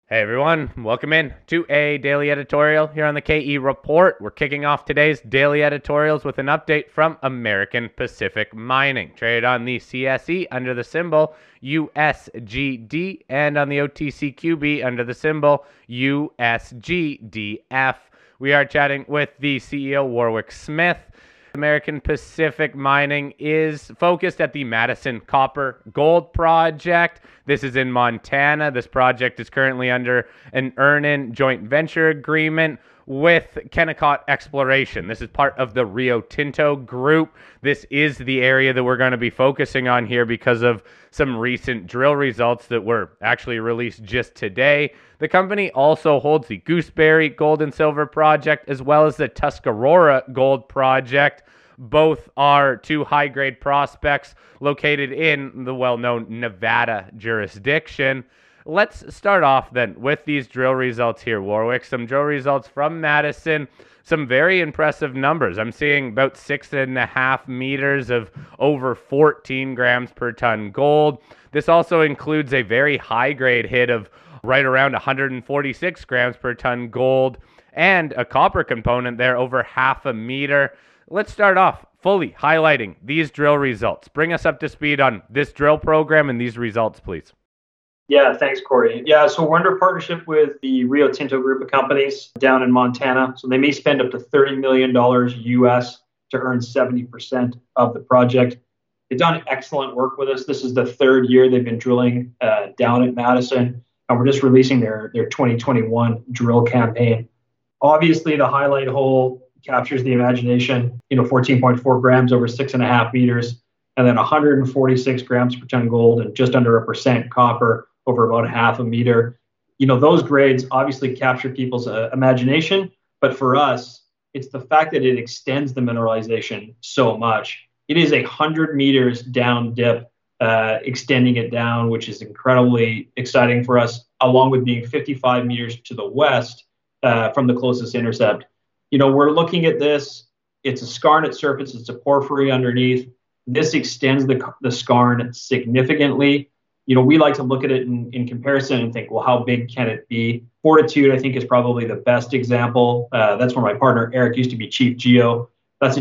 Hey everyone, welcome in to a daily editorial here on the KE Report. We're kicking off today's daily editorials with an update from American Pacific Mining, traded on the CSE under the symbol USGD and on the OTCQB under the symbol USGDF. We are chatting with the CEO Warwick Smith. American Pacific Mining is focused at the Madison Copper Gold Project. This is in Montana. This project is currently under an earn-in joint venture agreement with Kennecott Exploration. This is part of the Rio Tinto group. This is the area that we're going to be focusing on here because of some recent drill results that were actually released just today. The company also holds the Gooseberry Gold and Silver Project as well as the Tuscarora Gold Project. Both are two high-grade prospects located in the well-known Nevada jurisdiction. Let's start off then with these drill results here, Warwick. Some drill results from Madison, some very impressive numbers. I'm seeing about 6.5 meters of over 14 grams per ton gold. This also includes a very high-grade hit of right around 146 grams per ton gold and a copper component there over half a meter. Let's start off fully highlighting these drill results. Bring us up to speed on this drill program and these results, please. Yeah, thanks, Corey. Yeah, so we're under partnership with the Rio Tinto group of companies down in Montana. So they may spend up to $30 million US to earn 70% of the project. They've done excellent work with us. This is the third year they've been drilling down at Madison, and we're just releasing their 2021 drill campaign. Obviously, the highlight hole captures the imagination, 14.4 grams over 6.5 meters, and then 146 grams per ton gold and just under 1% copper over about half a meter. Those grades obviously capture people's imagination, but for us, it's the fact that it extends the mineralization so much. It is 100 meters down dip, extending it down, which is incredibly exciting for us, along with being 55 meters to the west from the closest intercept. We're looking at this. It's a skarn surface. It's a porphyry underneath. This extends the skarn significantly. We like to look at it in comparison and think, well, how big can it be? Fortitude, I think, is probably the best example. That's where my partner, Eric, used to be chief geo. That's a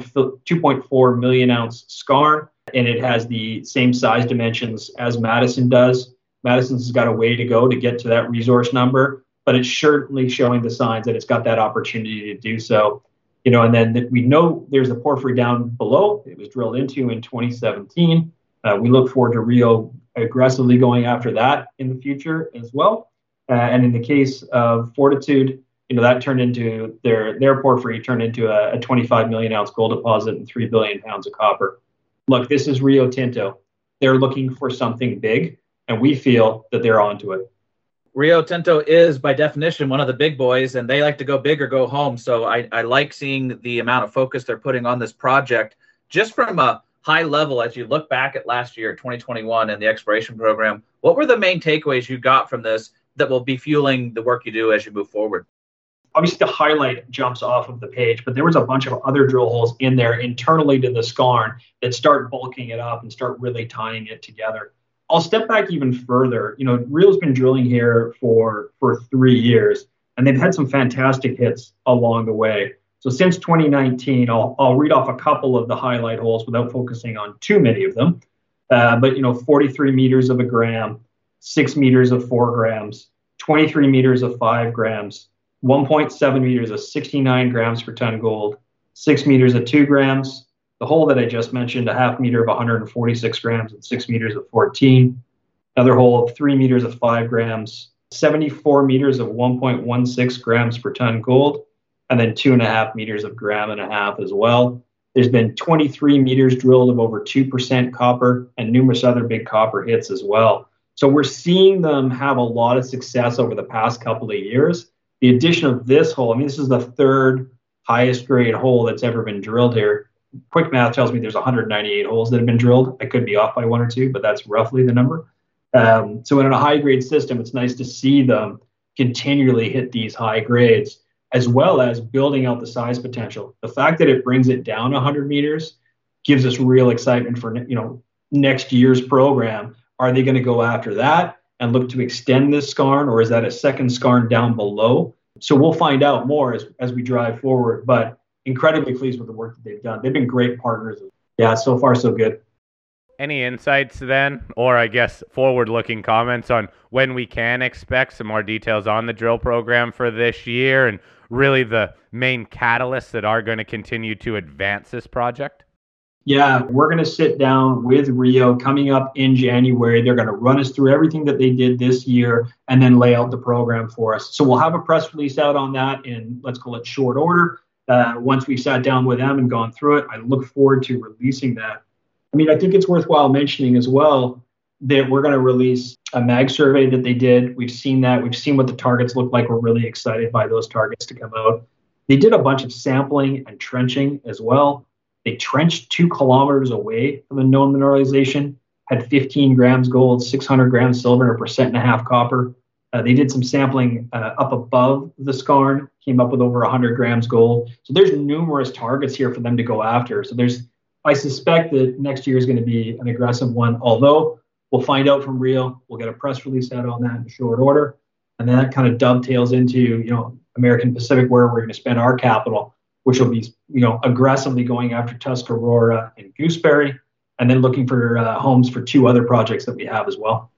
2.4 million ounce skarn, and it has the same size dimensions as Madison does. Madison's got a way to go to get to that resource number, but it's certainly showing the signs that it's got that opportunity to do so. And then we know there's a porphyry down below. It was drilled into in 2017. We look forward to Rio aggressively going after that in the future as well. And in the case of Fortitude, that turned into their porphyry turned into a 25 million ounce gold deposit and 3 billion pounds of copper. Look, this is Rio Tinto. They're looking for something big, and we feel that they're onto it. Rio Tinto is, by definition, one of the big boys, and they like to go big or go home. So I like seeing the amount of focus they're putting on this project. Just from a high level, as you look back at last year, 2021, and the exploration program, what were the main takeaways you got from this that will be fueling the work you do as you move forward? Obviously, the highlight jumps off of the page, but there was a bunch of other drill holes in there internally to the skarn that start bulking it up and start really tying it together. I'll step back even further. Rio's been drilling here for 3 years, and they've had some fantastic hits along the way. So since 2019, I'll read off a couple of the highlight holes without focusing on too many of them. But 43 meters of a gram, 6 meters of 4 grams, 23 meters of 5 grams, 1.7 meters of 69 grams per ton gold, 6 meters of 2 grams. The hole that I just mentioned, a half meter of 146 grams and 6 meters of 14. Another hole of 3 meters of 5 grams, 74 meters of 1.16 grams per ton gold, and then 2.5 meters of gram and a half as well. There's been 23 meters drilled of over 2% copper and numerous other big copper hits as well. So we're seeing them have a lot of success over the past couple of years. The addition of this hole, this is the third highest grade hole that's ever been drilled here. Quick math tells me there's 198 holes that have been drilled. I could be off by 1 or 2, but that's roughly the number. So in a high grade system, it's nice to see them continually hit these high grades, as well as building out the size potential. The fact that it brings it down 100 meters gives us real excitement for next year's program. Are they going to go after that? and look to extend this skarn, or is that a second skarn down below? So we'll find out more as we drive forward, but incredibly pleased with the work that they've done. They've been great partners. Yeah, so far so good. Any insights then, or I guess forward-looking comments on when we can expect some more details on the drill program for this year and really the main catalysts that are going to continue to advance this project? Yeah, we're going to sit down with Rio coming up in January. They're going to run us through everything that they did this year and then lay out the program for us. So we'll have a press release out on that in, let's call it, short order. Once we've sat down with them and gone through it, I look forward to releasing that. I mean, I think it's worthwhile mentioning as well that we're going to release a mag survey that they did. We've seen that. We've seen what the targets look like. We're really excited by those targets to come out. They did a bunch of sampling and trenching as well. They trenched 2 kilometers away from the known mineralization, had 15 grams gold, 600 grams silver, and 1.5% copper. They did some sampling up above the skarn, came up with over 100 grams gold. So there's numerous targets here for them to go after. So I suspect that next year is going to be an aggressive one, although we'll find out from Rio. We'll get a press release out on that in short order. And then that kind of dovetails into, American Pacific, where we're going to spend our capital, which will be, aggressively going after Tuscarora and Gooseberry, and then looking for homes for 2 other projects that we have as well.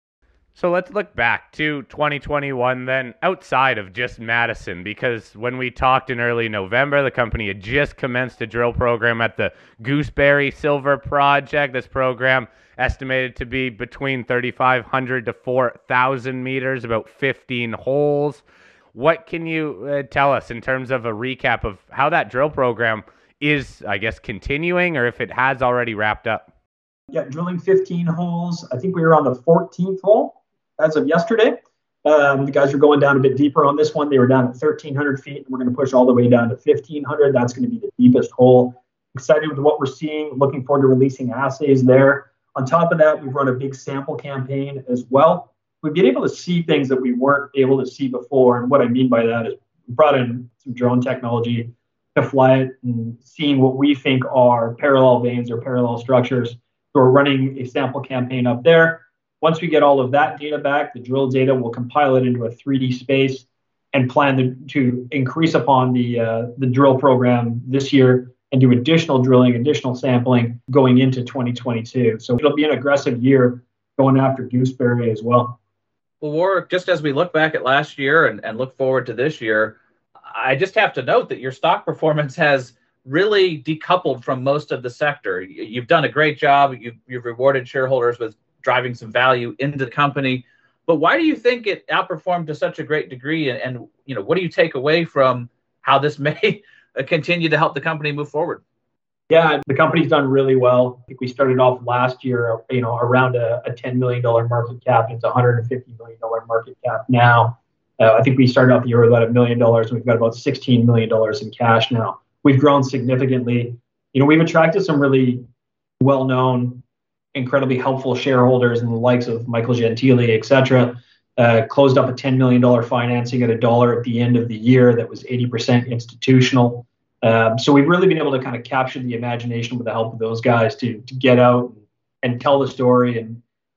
So let's look back to 2021 then, outside of just Madison, because when we talked in early November, the company had just commenced a drill program at the Gooseberry Silver Project. This program estimated to be between 3,500 to 4,000 meters, about 15 holes. What can you tell us in terms of a recap of how that drill program is, I guess, continuing, or if it has already wrapped up? Yeah, drilling 15 holes. I think we were on the 14th hole as of yesterday. The guys are going down a bit deeper on this one. They were down at 1,300 feet, and we're going to push all the way down to 1,500. That's going to be the deepest hole. Excited with what we're seeing. Looking forward to releasing assays there. On top of that, we've run a big sample campaign as well. We've been able to see things that we weren't able to see before. And what I mean by that is we brought in some drone technology to fly it and seeing what we think are parallel veins or parallel structures. So we're running a sample campaign up there. Once we get all of that data back, the drill data, we'll compile it into a 3D space and plan to increase upon the drill program this year and do additional drilling, additional sampling going into 2022. So it'll be an aggressive year going after Gooseberry as well. Well, Warwick, just as we look back at last year and look forward to this year, I just have to note that your stock performance has really decoupled from most of the sector. You've done a great job. You've rewarded shareholders with driving some value into the company. But why do you think it outperformed to such a great degree? And what do you take away from how this may continue to help the company move forward? Yeah, the company's done really well. I think we started off last year, around a $10 million market cap. It's a $150 million market cap now. I think we started off the year with about $1 million, and we've got about $16 million in cash now. We've grown significantly. We've attracted some really well-known, incredibly helpful shareholders in the likes of Michael Gentile, et cetera. Closed up a $10 million financing at $1 at the end of the year that was 80% institutional. So we've really been able to kind of capture the imagination with the help of those guys to get out and tell the story and,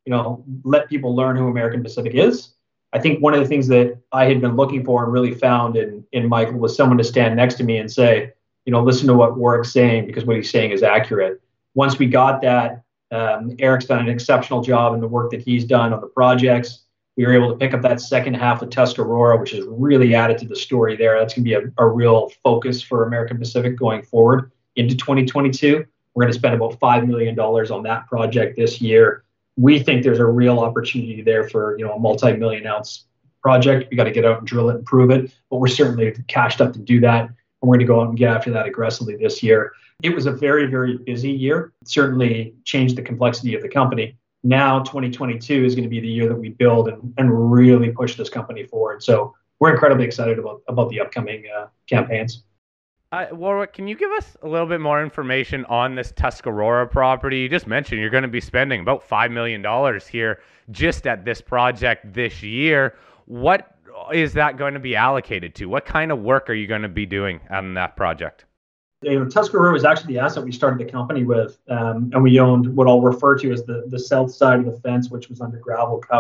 let people learn who American Pacific is. I think one of the things that I had been looking for and really found in Michael was someone to stand next to me and say, listen to what Warwick's saying, because what he's saying is accurate. Once we got that, Eric's done an exceptional job in the work that he's done on the projects. We were able to pick up that second half of Tuscarora, which has really added to the story there. That's going to be a real focus for American Pacific going forward into 2022. We're going to spend about $5 million on that project this year. We think there's a real opportunity there for a multi-million ounce project. We got to get out and drill it and prove it, but we're certainly cashed up to do that. And we're going to go out and get after that aggressively this year. It was a very, very busy year. It certainly changed the complexity of the company. Now 2022 is going to be the year that we build and really push this company forward. So we're incredibly excited about the upcoming campaigns. Warwick, can you give us a little bit more information on this Tuscarora property? You just mentioned you're going to be spending about $5 million here just at this project this year. What is that going to be allocated to? What kind of work are you going to be doing on that project? Tuscarora was actually the asset we started the company with, and we owned what I'll refer to as the south side of the fence, which was under gravel cover.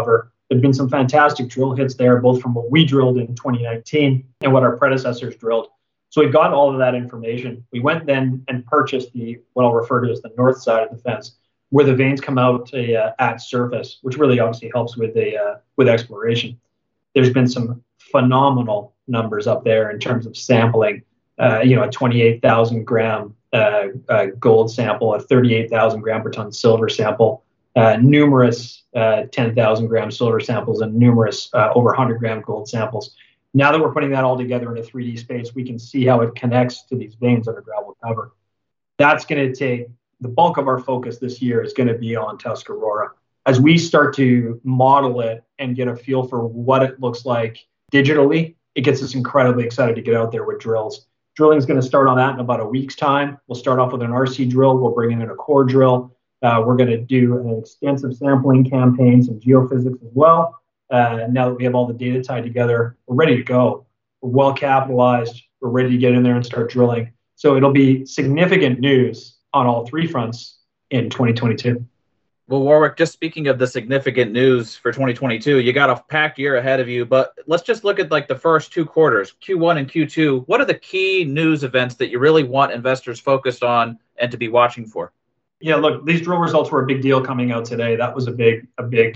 There've been some fantastic drill hits there, both from what we drilled in 2019 and what our predecessors drilled. So we've got all of that information. We went then and purchased what I'll refer to as the north side of the fence, where the veins come out at surface, which really obviously helps with exploration. There's been some phenomenal numbers up there in terms of sampling. A 28,000 gram gold sample, a 38,000 gram per ton silver sample, numerous 10,000 gram silver samples, and numerous over 100 gram gold samples. Now that we're putting that all together in a 3D space, we can see how it connects to these veins under gravel cover. That's going to take the bulk of our focus this year is going to be on Tuscarora. As we start to model it and get a feel for what it looks like digitally, it gets us incredibly excited to get out there with drills. Drilling is going to start on that in about a week's time. We'll start off with an RC drill. We'll bring in a core drill. We're going to do an extensive sampling campaign, some geophysics as well. Now that we have all the data tied together, we're ready to go. We're well capitalized. We're ready to get in there and start drilling. So it'll be significant news on all three fronts in 2022. Well, Warwick, just speaking of the significant news for 2022, you got a packed year ahead of you, but let's just look at like the first two quarters, Q1 and Q2. What are the key news events that you really want investors focused on and to be watching for? Yeah, look, these drill results were a big deal coming out today. That was a big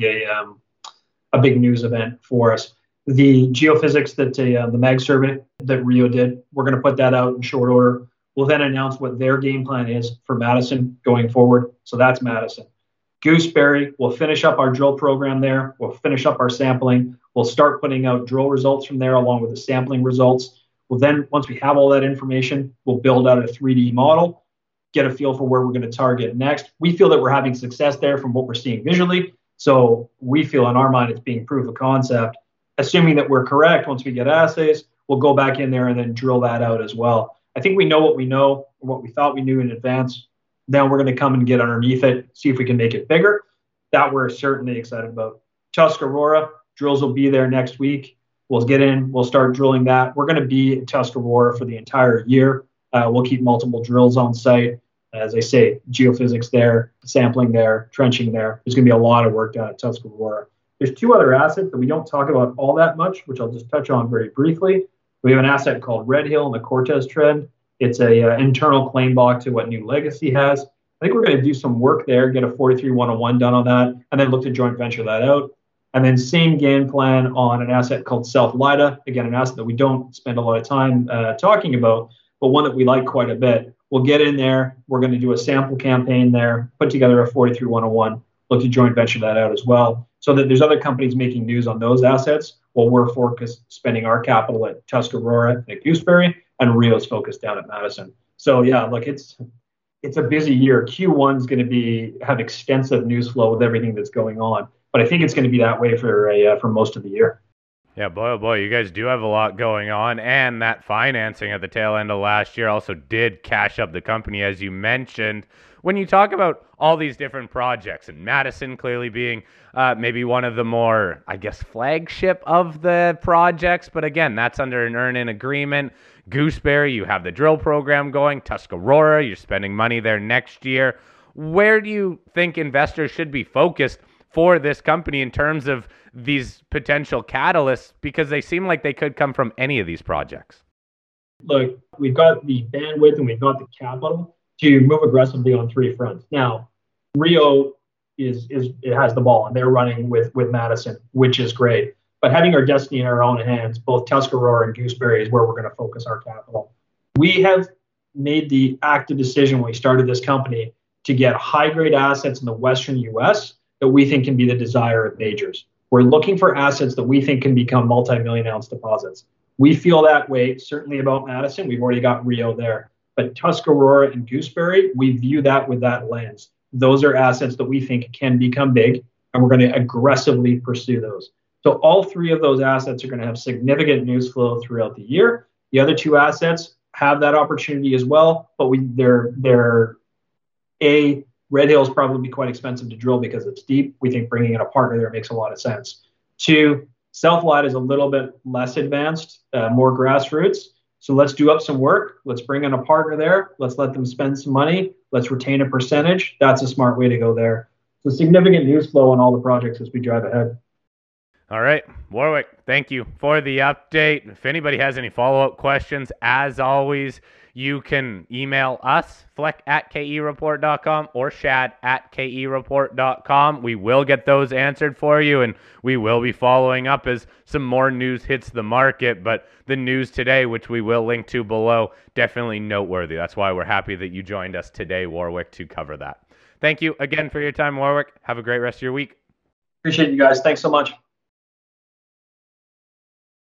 news event for us. The geophysics that the MAG survey that Rio did, we're going to put that out in short order. We'll then announce what their game plan is for Madison going forward. So that's Madison. Gooseberry, we'll finish up our drill program there. We'll finish up our sampling. We'll start putting out drill results from there along with the sampling results. We'll then, once we have all that information, we'll build out a 3D model, get a feel for where we're going to target next. We feel that we're having success there from what we're seeing visually. So we feel in our mind it's being proof of concept. Assuming that we're correct, once we get assays, we'll go back in there and then drill that out as well. I think we know what we know, or what we thought we knew in advance. Now we're going to come and get underneath it, see if we can make it bigger. That we're certainly excited about. Tuscarora, drills will be there next week. We'll get in, we'll start drilling that. We're going to be in Tuscarora for the entire year. We'll keep multiple drills on site. As I say, geophysics there, sampling there, trenching there. There's going to be a lot of work done at Tuscarora. There's two other assets that we don't talk about all that much, which I'll just touch on very briefly. We have an asset called Red Hill in the Cortez Trend. It's a internal claim block to what New Legacy has. I think we're going to do some work there, get a 43-101 done on that, and then look to joint venture that out. And then same game plan on an asset called South Lida. Again, an asset that we don't spend a lot of time talking about, but one that we like quite a bit. We'll get in there. We're going to do a sample campaign there, put together a 43-101, look to joint venture that out as well, so that there's other companies making news on those assets while we're focused spending our capital at Tuscarora and at Gooseberry, and Rio's focused down at Madison. So yeah, look, it's a busy year. Q1 is going to have extensive news flow with everything that's going on, but I think it's going to be that way for most of the year. Yeah, boy, oh boy, you guys do have a lot going on, and that financing at the tail end of last year also did cash up the company, as you mentioned. When you talk about all these different projects, and Madison clearly being maybe one of the more, I guess, flagship of the projects, but again, that's under an earn-in agreement. Gooseberry, you have the drill program going. Tuscarora, you're spending money there next year. Where do you think investors should be focused for this company in terms of these potential catalysts? Because they seem like they could come from any of these projects. Look, we've got the bandwidth and we've got the capital to move aggressively on three fronts. Now, Rio it has the ball and they're running with Madison, which is great. But having our destiny in our own hands, both Tuscarora and Gooseberry is where we're going to focus our capital. We have made the active decision when we started this company to get high-grade assets in the Western U.S. that we think can be the desire of majors. We're looking for assets that we think can become multi-million ounce deposits. We feel that way, certainly about Madison. We've already got Rio there. But Tuscarora and Gooseberry, we view that with that lens. Those are assets that we think can become big, and we're going to aggressively pursue those. So all three of those assets are going to have significant news flow throughout the year. The other two assets have that opportunity as well, but Red Hill is probably quite expensive to drill because it's deep. We think bringing in a partner there makes a lot of sense. Two, South Lida is a little bit less advanced, more grassroots. So let's do up some work. Let's bring in a partner there. Let's let them spend some money. Let's retain a percentage. That's a smart way to go there. So significant news flow on all the projects as we drive ahead. All right, Warwick, thank you for the update. If anybody has any follow-up questions, as always, you can email us, fleck@kereport.com or shad@kereport.com. We will get those answered for you, and we will be following up as some more news hits the market. But the news today, which we will link to below, definitely noteworthy. That's why we're happy that you joined us today, Warwick, to cover that. Thank you again for your time, Warwick. Have a great rest of your week. Appreciate you guys. Thanks so much.